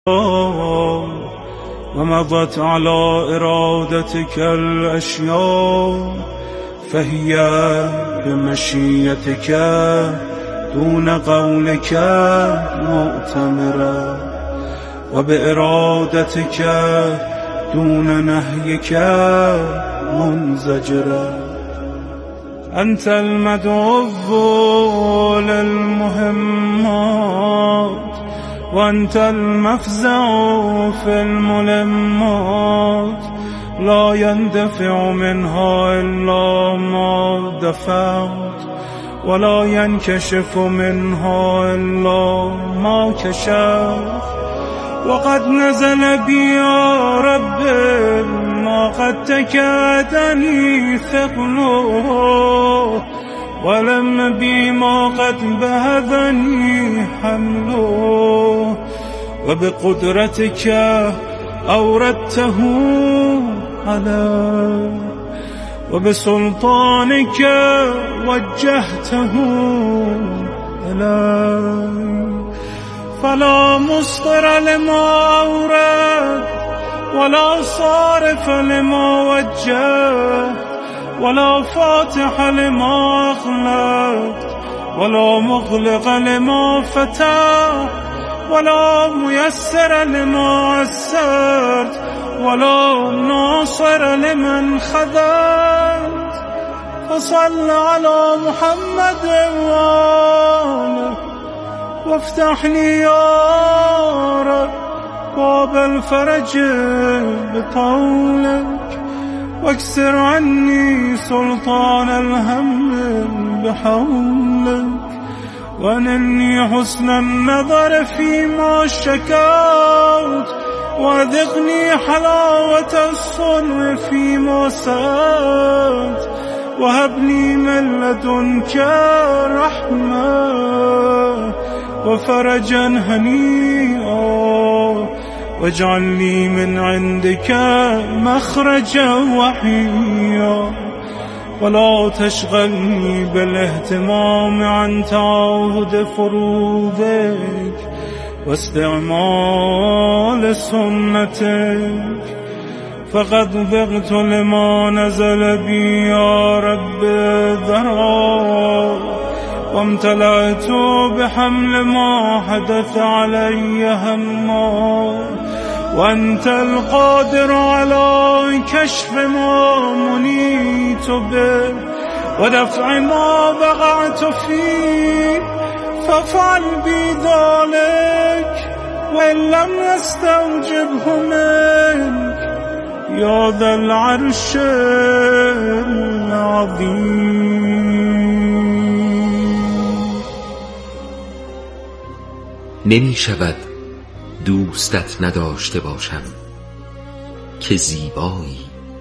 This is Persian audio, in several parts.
ومضت على إرادتك الأشياء فهي بمشيتك دون قولك مؤتمرة وبإرادتك دون نهيك منزجرة. أنت المدعو للمهمات وأنت المفزع في الملمات، لا يندفع منها إلا ما دفعت ولا ينكشف منها إلا ما كشفت. وقد نزل بي يا رب ما قد تكادني ثقله، ولم بي ما قد بهذني حمله، وبقدرتك أوردته علي وبسلطانك وجهته إلي. فلا مصدر لما أورد ولا صارف لما وجه ولا فاتح لما أغلقت ولا مغلق لما فتح ولا ميسر لما عسرت ولا ناصر لمن خذلت. فصل على محمد وآله وافتح لي يا رب باب الفرج بقولك، واكسر عني سلطان الهم بحولك، وانني حسن النظر فيما شكوت، وذقني حلاوة الصنع فيما سألت، وهبني من لدنك رحمة وفرجا هنيئا، واجعل لي من عندك مخرجا وحيا، ولا تشغلني بالاهتمام عن تعاهد فروضك واستعمال سنتك. فقد ضغت لما نزل بي يا رب ذرا، وامتلأت بحمل ما حدث علي هما، وأنت القادر على كشف ما منيت به ودفع ما وقعت فيه، فافعل بي ذلك وإن لم يستوجبه منك يا ذا العرش العظیم. نمی شود دوستت نداشته باشم که زیبایی،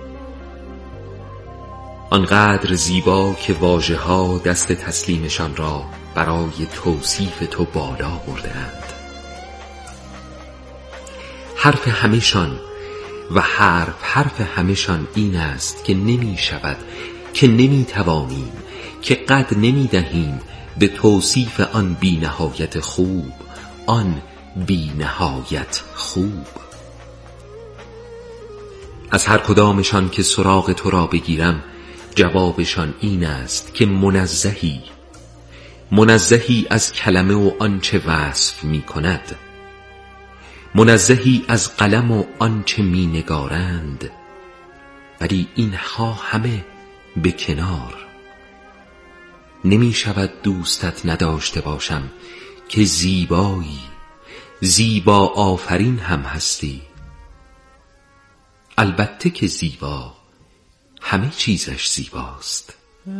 آنقدر زیبا که واژه ها دست تسلیمشان را برای توصیف تو بالا برده‌اند. حرف همشان و حرف همشان این است که نمی شود، که نمی توانیم، که قد نمی دهیم به توصیف آن بی نهایت خوب، آن بی نهایت خوب. از هر کدامشان که سراغ تو را بگیرم جوابشان این است که منزهی از کلمه و آنچه وصف می کند، منزهی از قلم و آنچه می نگارند، ولی اینها همه به کنار. نمی شود دوستت نداشته باشم که زیبایی، زیبا آفرین هم هستی. البته که زیبا همه چیزش زیباست.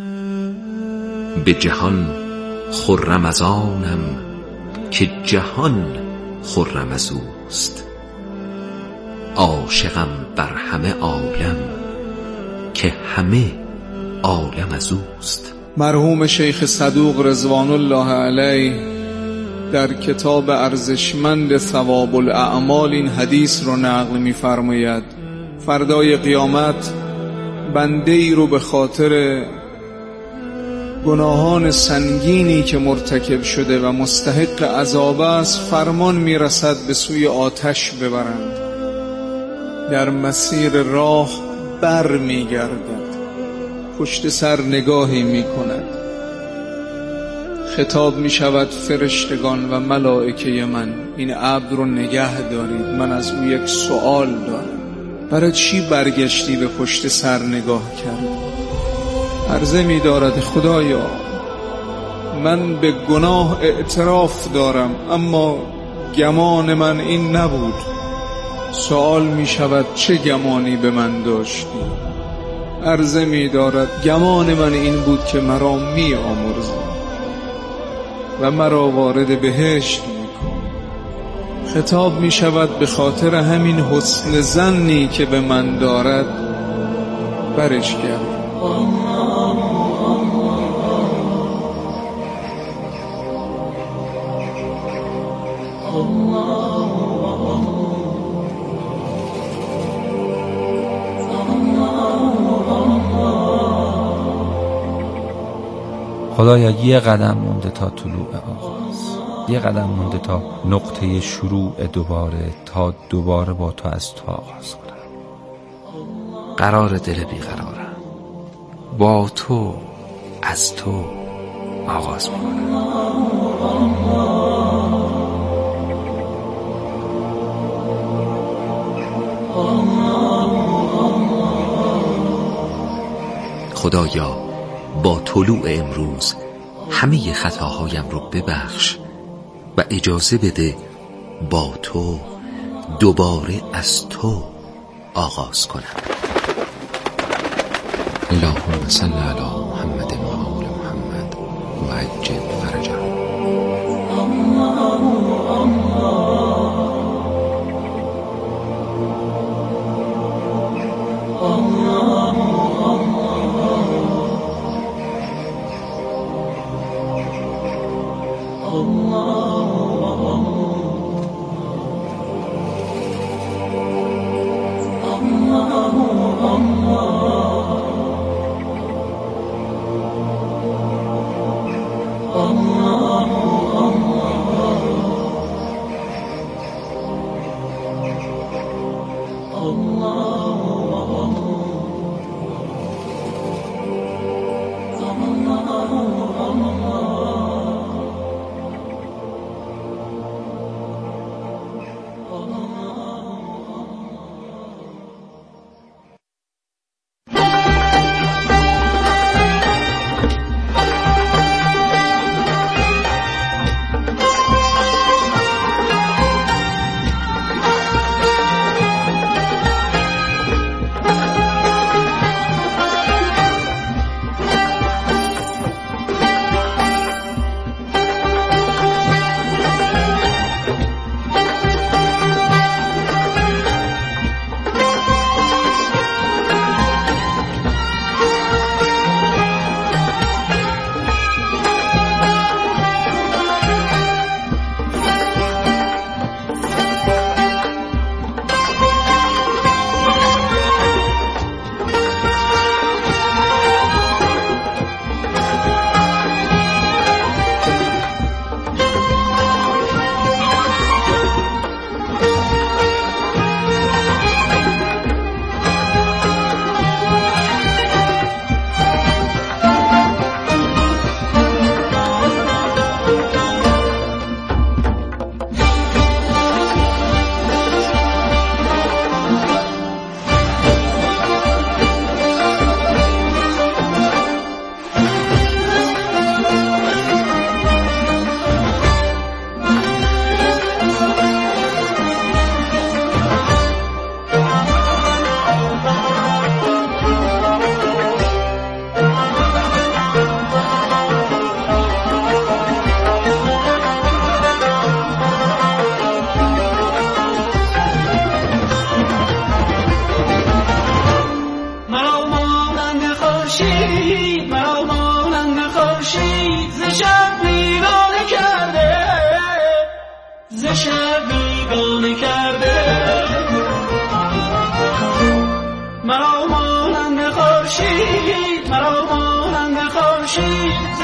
به جهان خرم از آنم که جهان خرم از اوست، عاشقم بر همه عالم که همه عالم از اوست. مرحوم شیخ صدوق رضوان الله علیه در کتاب ارزشمند ثواب الاعمال این حدیث رو نقل می‌فرماید: فردای قیامت بنده ای رو به خاطر گناهان سنگینی که مرتکب شده و مستحق عذاب است فرمان میرسد به سوی آتش ببرند. در مسیر راه بر میگردد، پشت سر نگاهی میکند، خطاب میشود فرشتگان و ملائکه من این عبد رو نگه دارید، من از او یک سوال دارم. برای چی برگشتی به پشت سر نگاه کردی؟ عرضه می دارد خدایا من به گناه اعتراف دارم اما گمان من این نبود. سوال می شود چه گمانی به من داشتی؟ عرضه می دارد گمان من این بود که مرا می آمرزی و مرا وارد بهشت می کن. خطاب می شود به خاطر همین حسن ظنی که به من دارد برش گرد. خدایا یه قدم مونده تا طلوع آغاز، یه قدم مونده تا نقطه شروع دوباره، تا دوباره با تو از تو آغاز کنم. قرار دل بیقرارم، با تو از تو آغاز میکنم. خدایا با طلوع امروز همه خطاهایم رو ببخش و اجازه بده با تو دوباره از تو آغاز کنم. اللهم صل علی محمد و آل محمد و عجل فرجهم.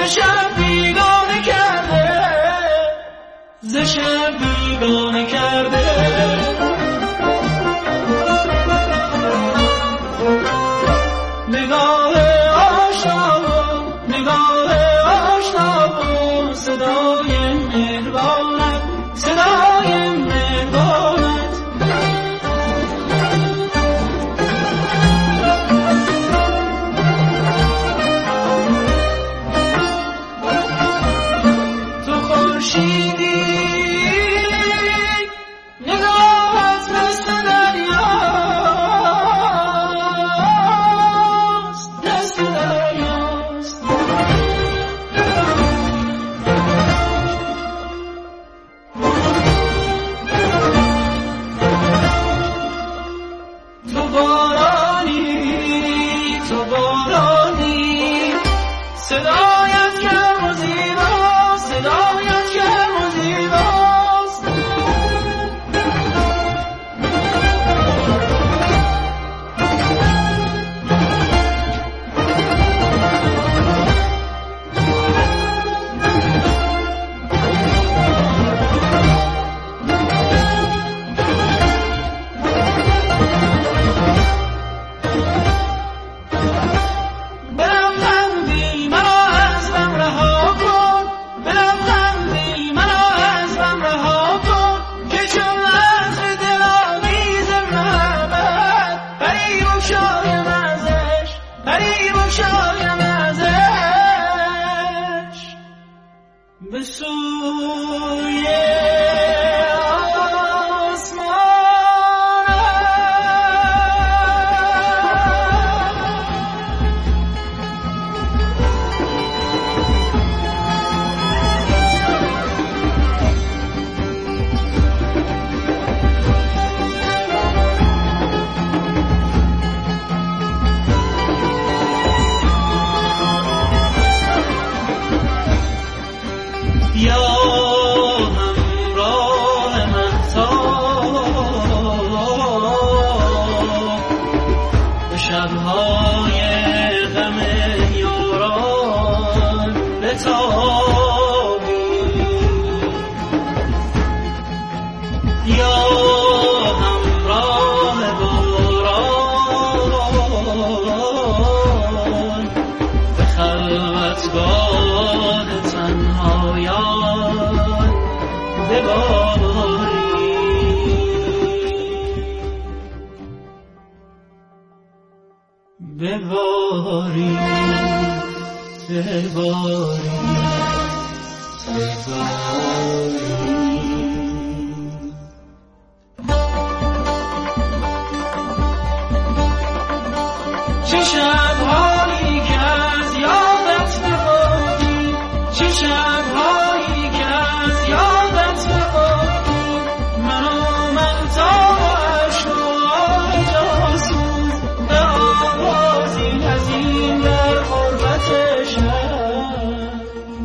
شب بیگانه کرده، ز شب بیگانه کرده. نگاه آشنا و نگاه آشنا و صدای مهربانت، صدای مهربانت. تو خورشیدی نگاهت مثل دریاست، دست دریاست. تو بارانی، تو بارانی، صدایت گرم و زیباست، صدایت گرم و زیباست. بلبندی منو از غم رها کن، بلبندی منو از غم رها کن، که چون لحظه دلاویز محبت پری بگشایم ازش، پری بگشایم ازش به سوی یا همراه مهتاب به شب‌های غم یاران بتابی، یا همراه باران به خلوتگاه تنهایان بباری، بباری، بباری، بباری. چه شب‌هایی که از یادت بخوابی، چه شب‌هایی که از یادت بخوابی، منو مهتاب و اشک و آه جاسوس به آوازی حزین در غربت شب.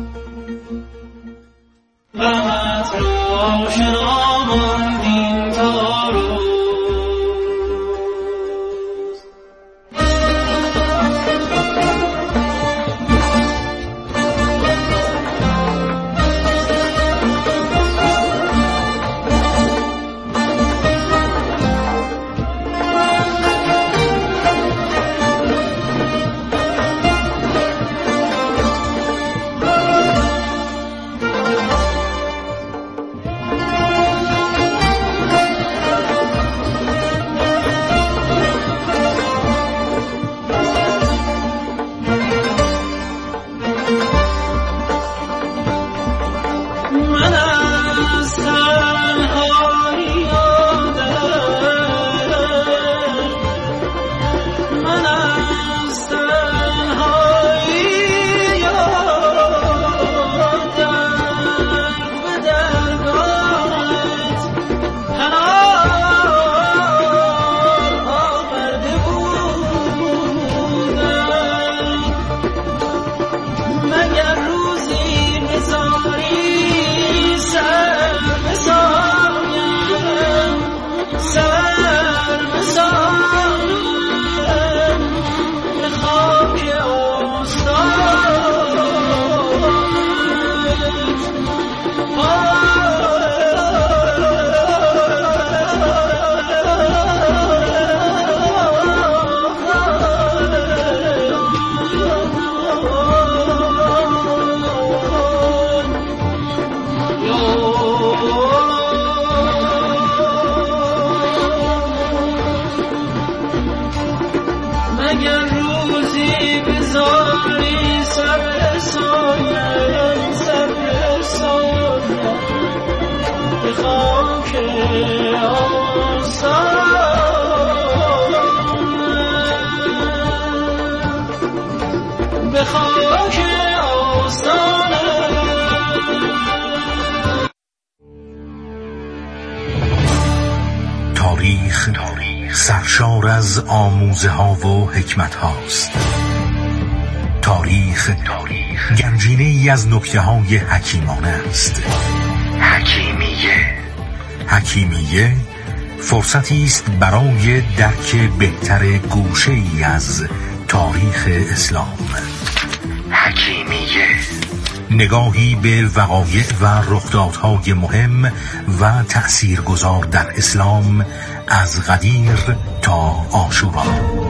غمت رو آشنا ماندیم تا روز، اگر روزی بذاری سر سایه به خاک به خاک آستانه. تاریخ سرشار از آموزه ها و حکمت هاست. تاریخ گنجینه ای از نکته های حکیمانه است. حکیمیه فرصتی است برای درک بهتر گوشه ای از تاریخ اسلام. نگاهی به وقایع و رخدادهای مهم و تأثیرگذار در اسلام از قدیر تا عاشورا.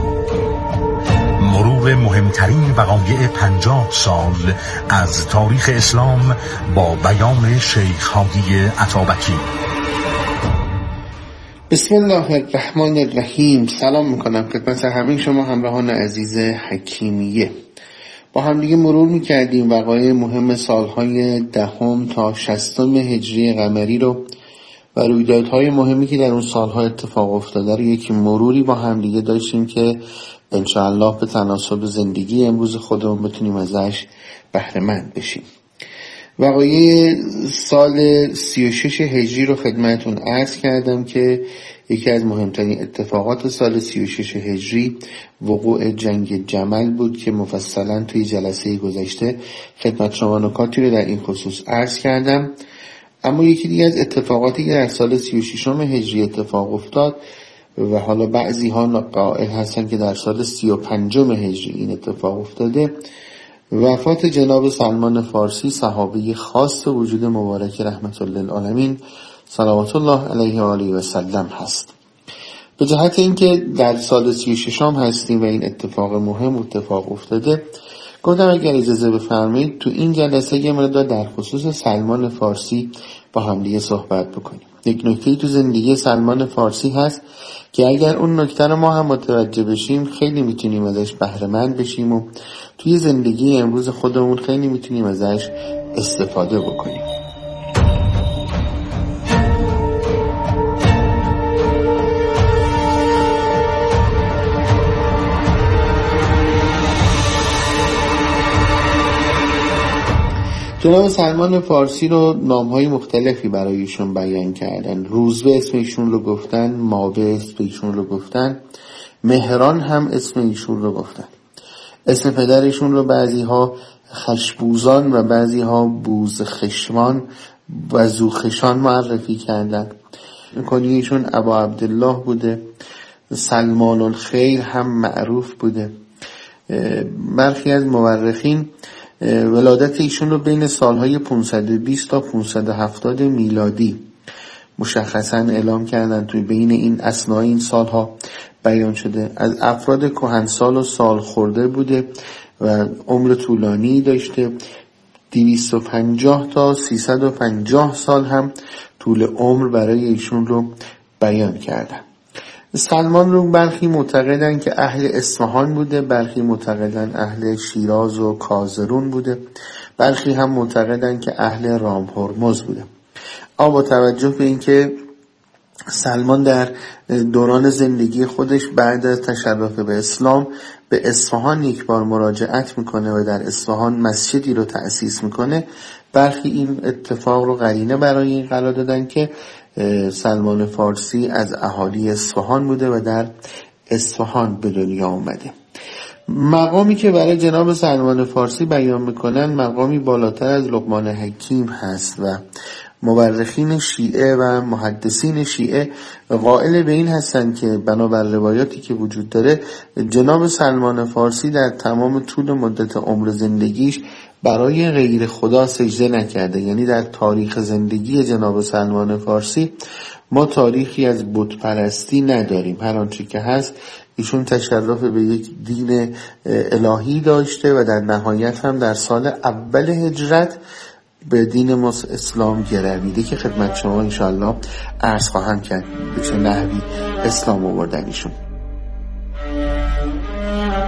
مرور مهمترین وقایع 50 سال از تاریخ اسلام با بیان شیخ هادی عطابکی. بسم الله الرحمن الرحیم. سلام میکنم خدمت همه شما همراهان عزیز حکیمیه. با هم دیگه مرور میکردیم وقایع مهم سالهای 10 تا 60 هجری قمری رو و رویدادهای مهمی که در اون سالها اتفاق افتاده رو یک مروری با هم دیگه داشتیم که انشاءالله به تناسب زندگی امروز خودمون بتونیم ازش بهره مند بشیم. وقایع سال 36 هجری رو خدمتون عرض کردم که یکی از مهمترین اتفاقات سال 36 هجری وقوع جنگ جمل بود که مفصلا توی جلسه گذشته خدمت شما نکاتی رو در این خصوص عرض کردم. اما یکی دیگه از اتفاقاتی که در سال 36 هجری اتفاق افتاد و حالا بعضی ها قائل هستن که در سال 35 هجری این اتفاق افتاده، وفات جناب سلمان فارسی، صحابی خاص وجود مبارک رحمت الله للعالمین صلوات الله علیه و آله و سلم هست. به جهت اینکه در سال 36 هستیم و این اتفاق مهم اتفاق افتاده، گفتم اگر اجازه بفرمایید تو این جلسه یه مقدار در خصوص سلمان فارسی با هم دیگه صحبت بکنیم. یک نکته تو زندگی سلمان فارسی هست که اگر اون نکته رو ما هم متوجه بشیم خیلی میتونیم ازش بهره مند بشیم و توی زندگی امروز خودمون خیلی میتونیم ازش استفاده بکنیم. جناب سلمان فارسی رو نامهای مختلفی برایشون بیان کردن. روزبه اسم ایشون رو گفتن، ماوه اسم ایشون رو گفتن، مهران هم اسم ایشون رو گفتن. اسم پدرشون رو بعضی ها خشبوزان و بعضی ها بوزخشمان و زوخشان معرفی کردن. کنیهشون ابا عبدالله بوده. سلمان الخیر هم معروف بوده. برخی از مورخین ولادت ایشون رو بین سالهای 520 تا 570 میلادی مشخصا اعلام کردن. توی بین این اثناء این سالها بیان شده. از افراد کهنسال و سال خورده بوده و عمر طولانی داشته. 250 تا 350 سال هم طول عمر برای ایشون رو بیان کردن. سلمان رو برخی معتقدن که اهل اصفهان بوده، برخی معتقدن اهل شیراز و کازرون بوده، برخی هم معتقدن که اهل رام هرمز بوده. اما با توجه به اینکه سلمان در دوران زندگی خودش بعد از تشرف به اسلام به اصفهان یک بار مراجعت میکنه و در اصفهان مسجدی رو تأسیس میکنه، برخی این اتفاق رو قرینه برای این قرار دادن که سلمان فارسی از اهالی اصفهان بوده و در اصفهان به دنیا آمده. مقامی که برای جناب سلمان فارسی بیان میکنن مقامی بالاتر از لقمان حکیم هست و مورخین شیعه و محدثین شیعه قائل به این هستند که بنابر روایاتی که وجود داره جناب سلمان فارسی در تمام طول مدت عمر زندگیش برای غیر خدا سجده نکرده. یعنی در تاریخ زندگی جناب سلمان فارسی ما تاریخی از بت پرستی نداریم. هر آنچه که هست ایشون تشرف به یک دین الهی داشته و در نهایت هم در سال اول هجرت به دین اسلام گرویده که خدمت شما انشاءالله عرض خواهم کرد به چه نحوی اسلام آوردن ایشون.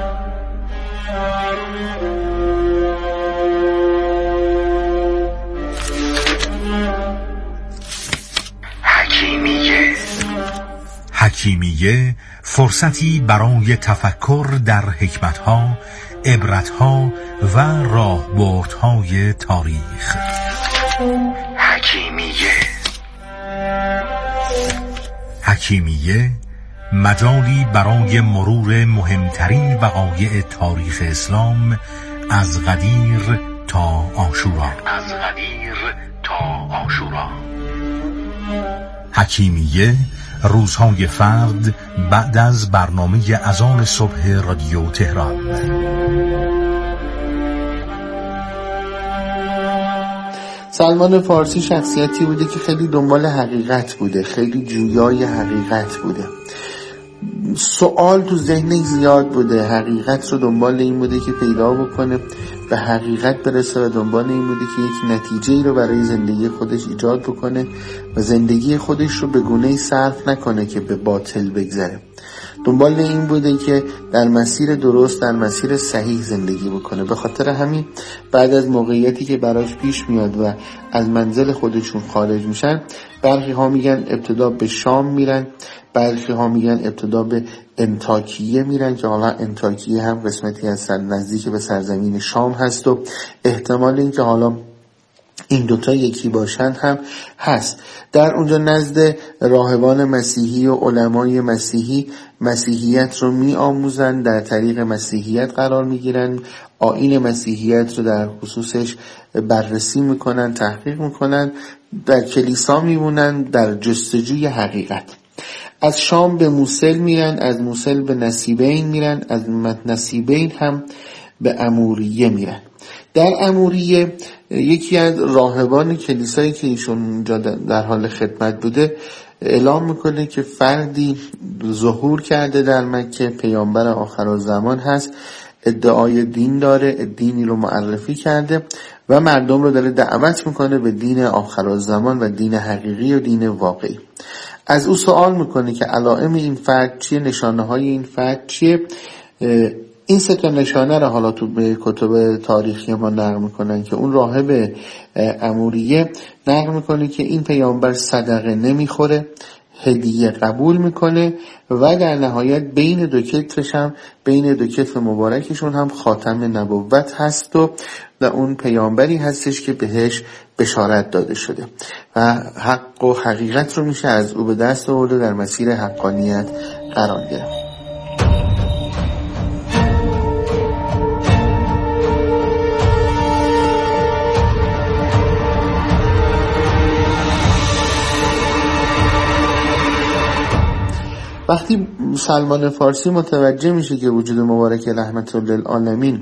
حکیمیه فرصتی برای تفکر در حکمتها، عبرتها و راهبردهای تاریخ. حکیمیه مجالی برای مرور مهمترین وقایع تاریخ اسلام از غدیر تا عاشورا. حکیمیه روزهای فرد بعد از برنامه اذان صبح رادیو تهران. سلمان فارسی شخصیتی بوده که خیلی دنبال حقیقت بوده، خیلی جویای حقیقت بوده. سوال تو ذهنش زیاد بوده، حقیقت رو دنبال این بوده که پیدا بکنه، به حقیقت برسه و دنبال این بوده که یک نتیجه‌ای رو برای زندگی خودش ایجاد بکنه و زندگی خودش رو به گونه‌ای صرف نکنه که به باطل بگذره. دنبال این بوده که در مسیر درست، در مسیر صحیح زندگی بکنه. به خاطر همین بعد از موقعیتی که براش پیش میاد و از منزل خودشون خارج میشن، برخی ها میگن ابتدا به شام میرن، برخی ها میگن ابتدا به انطاکیه میرن که حالا انطاکیه هم قسمتی از نزدیک به سرزمین شام هست و احتمال این که حالا این دوتا یکی باشن هم هست. در اونجا نزد راهبان مسیحی و علمای مسیحی مسیحیت رو می آموزن، در طریق مسیحیت قرار می گیرن، آیین مسیحیت رو در خصوصش بررسی میکنن، تحقیق میکنن، در کلیسا میمونن در جستجوی حقیقت. از شام به موصل میرن، از موصل به نصیبین میرن، از نصیبین هم به اموریه میرن. در اموریه یکی از راهبان کلیسایی که ایشون در حال خدمت بوده اعلام میکنه که فردی ظهور کرده در مکه، پیامبر آخرالزمان هست، ادعای دین داره، دینی رو معرفی کرده و مردم رو داره دعوت میکنه به دین آخرالزمان و دین حقیقی و دین واقعی. از او سوال میکنه که علائم این فرد چیه، نشانه های این فرد چیه. این سه تا نشانه رو حالا تو به کتب تاریخی ما نقل میکنن که اون راهب اموریه نقل میکنه که این پیامبر صدقه نمیخوره، هدیه قبول میکنه و در نهایت بین دو کتفش هم، بین دو کتف مبارکشون هم خاتم نبوت هست و اون پیامبری هستش که بهش بشارت داده شده و حق و حقیقت رو میشه از او به دست آورد و در مسیر حقانیت قرار گرفت. وقتی سلمان فارسی متوجه میشه که وجود مبارک رحمت للعالمین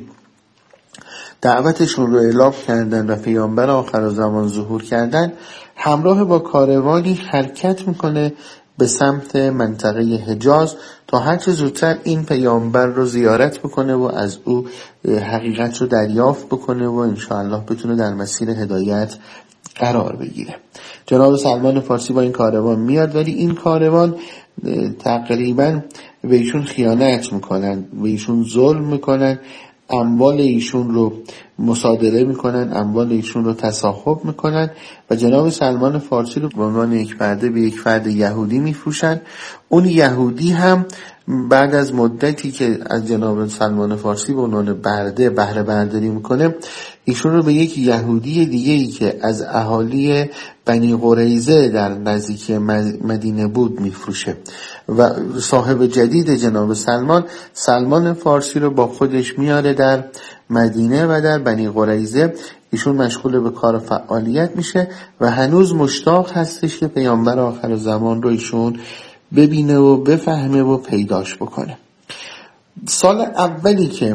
دعوتشون رو اعلام کردن و پیامبر آخرالزمان ظهور کردن، همراه با کاروانی حرکت میکنه به سمت منطقه حجاز تا هرچه زودتر این پیامبر رو زیارت بکنه و از او حقیقت رو دریافت بکنه و انشاءالله بتونه در مسیر هدایت قرار بگیره. جناب سلمان فارسی با این کاروان میاد، ولی این کاروان تقریبا به ایشون خیانت میکنن، به ایشون ظلم میکنن، اموال ایشون رو مصادره میکنن، اموال ایشون رو تصاحب میکنن و جناب سلمان فارسی رو به عنوان یک فرد به یک فرد یهودی میفروشن. اون یهودی هم بعد از مدتی که از جناب سلمان فارسی به عنوان بهره برداری میکنه، ایشون رو به یک یهودی دیگه‌ای که از اهالی بنی قریظه در نزدیک مدینه بود میفروشه و صاحب جدید جناب سلمان فارسی رو با خودش میاره در مدینه و در بنی قریظه ایشون مشغول به کار و فعالیت میشه و هنوز مشتاق هستش که پیامبر آخرالزمان رو ایشون ببینه و بفهمه و پیداش بکنه. سال اولی که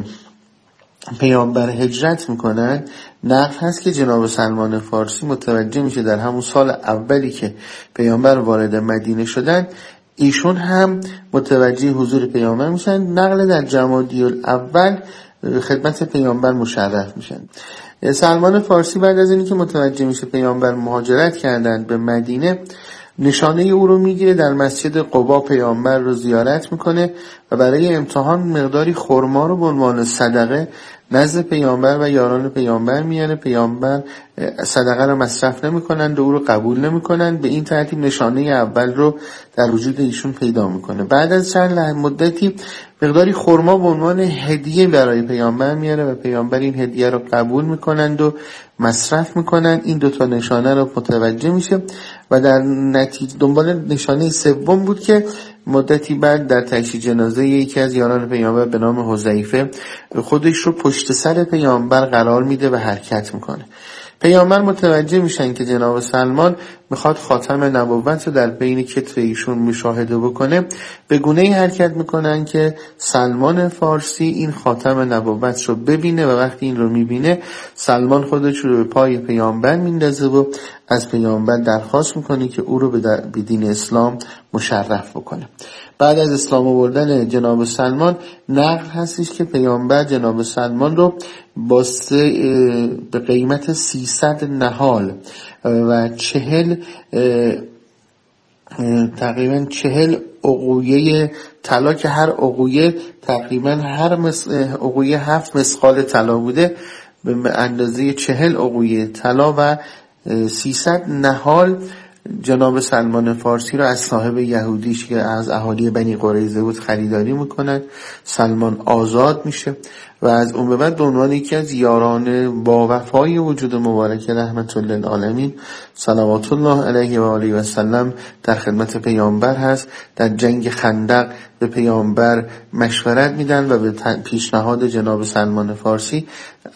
پیامبر هجرت میکنن نقل هست که جناب سلمان فارسی متوجه میشه در همون سال اولی که پیامبر وارد مدینه شدن ایشون هم متوجه حضور پیامبر میشن. نقل در جمادی الاول خدمت پیامبر مشرف میشن. سلمان فارسی بعد از اینی که متوجه میشه پیامبر مهاجرت کردن به مدینه، نشانه او رو میگیره، در مسجد قبا پیامبر رو زیارت میکنه و برای امتحان مقداری خرما رو به عنوان صدقه نزد پیامبر و یاران پیامبر میاره. پیامبر صدقه رو مصرف نمی‌کنند و او رو قبول نمی‌کنند. به این ترتیب نشانه اول رو در وجود ایشون پیدا میکنه. بعد از چند مدتی مقداری خرما به عنوان هدیه برای پیامبر میاره و پیامبر این هدیه رو قبول میکنند و مصرف میکنند. این دوتا نشانه رو متوجه میشه و در نتیجه دنبال نشانه سوم بود که مدتی بعد در تشییع جنازه یکی از یاران پیامبر به نام حذیفه خودش رو پشت سر پیامبر قرار میده و حرکت میکنه. پیامبر متوجه میشن که جناب سلمان میخواد خاتم نبوت رو در بین کتف ایشون مشاهده بکنه. به گونه‌ای حرکت میکنن که سلمان فارسی این خاتم نبوت رو ببینه و وقتی این رو میبینه سلمان خودش رو به پای پیامبر میندازه و از پیامبر درخواست میکنه که او رو به دین اسلام مشرف بکنه. بعد از اسلام آوردن جناب سلمان نقل هستش که پیامبر جناب سلمان رو به قیمت 300 نهال و 40 عقویه طلا که هر عقویه تقریبا عقویه 7 مثقال طلا بوده، به اندازه 40 عقویه طلا و 300 نهال جناب سلمان فارسی رو از صاحب یهودیش که از اهالی بنی قریظه بود خریداری میکنند. سلمان آزاد میشه و از اون به بعد به عنوان یکی از یاران با وفای وجود مبارک رحمت للعالمین صلوات الله علیه و آله و سلم در خدمت پیامبر هست. در جنگ خندق به پیامبر مشورت میدن و به پیشنهاد جناب سلمان فارسی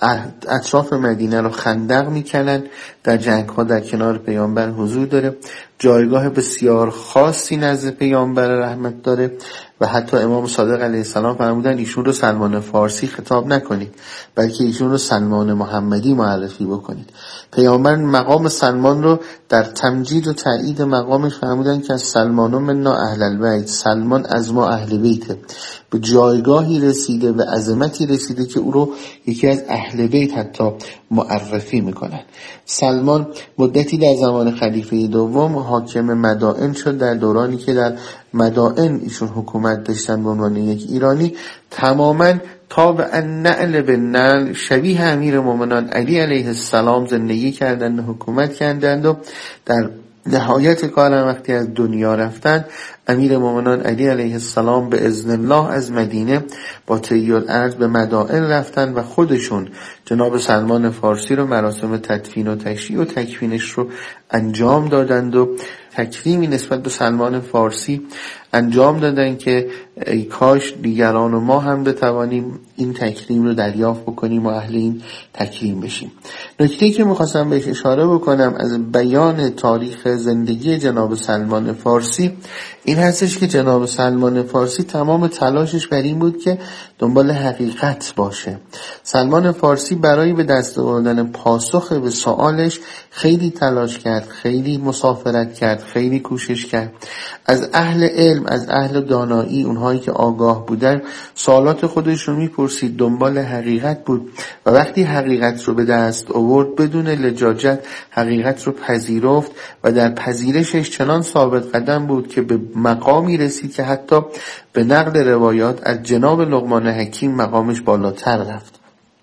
اطراف مدینه رو خندق میکنن. در جنگ ها در کنار پیامبر حضور داره، جایگاه بسیار خاصی نزد پیامبر رحمت داره و حتی امام صادق علیه السلام فرمودن ایشون رو سلمان فارسی خطاب نکنید بلکه ایشون رو سلمان محمدی معرفی بکنید. پیامبر مقام سلمان رو در تمجید و تایید مقامش فرمودن که از سلمان منا اهل البیت، سلمان از ما اهل بیته. به جایگاهی رسیده و عظمتی رسیده که او رو یکی از اهل بیت حتی معرفی میکنن. سلمان مدتی در زمان خلیفه دوم حاکم مدائن شد. در دورانی که در مدائن ایشون حکومت داشتن به عنوان یک ایرانی، تماما تابع النعل به نعل شبیه امیر مومنان علی علیه السلام زندگی کردند و حکومت کردند و در نهایت کار وقتی از دنیا رفتن امیر مومنان علی علیه السلام به اذن الله از مدینه با طی الارض به مدائن رفتن و خودشون جناب سلمان فارسی رو مراسم تدفین و تشییع و تکفینش رو انجام دادند و تکریمی نسبت به سلمان فارسی انجام دادن که ای کاش دیگران و ما هم بتوانیم این تکریم رو دریافت بکنیم و اهل این تکریم بشیم. نکته‌ای که می‌خواستم بهش اشاره بکنم از بیان تاریخ زندگی جناب سلمان فارسی این هستش که جناب سلمان فارسی تمام تلاشش بر این بود که دنبال حقیقت باشه. سلمان فارسی برای به دست آوردن پاسخ به سوالش خیلی تلاش کرد، خیلی مسافرت کرد، خیلی کوشش کرد. از اهل علم، از اهل دانایی، اونهایی که آگاه بودن سوالات خودش رو میپرسید، دنبال حقیقت بود و وقتی حقیقت رو به دست آورد بدون لجاجت حقیقت رو پذیرفت و در پذیرشش چنان ثابت قدم بود که به مقامی رسید که حتی به نقل روایات از جناب لقمان حکیم مقامش بالاتر رفت.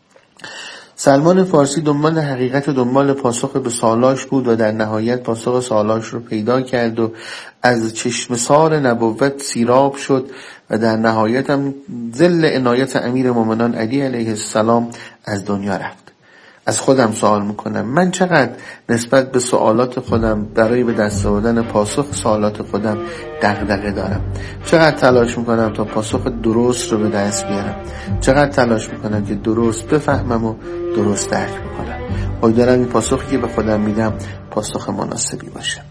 سلمان فارسی دنبال حقیقت و دنبال پاسخ به سوالاش بود و در نهایت پاسخ سوالاش رو پیدا کرد و از چشمسار نبوت سیراب شد و در نهایت هم ظل عنایت امیر مومنان علی علیه السلام از دنیا رفت. از خودم سوال میکنم من چقدر نسبت به سوالات خودم برای به دست آوردن پاسخ سوالات خودم دغدغه دارم؟ چقدر تلاش میکنم تا پاسخ درست رو به دست بیارم؟ چقدر تلاش میکنم که درست بفهمم و درست درک بکنم؟ امیدوارم این پاسخی که به خودم میدم پاسخ مناسبی باشه.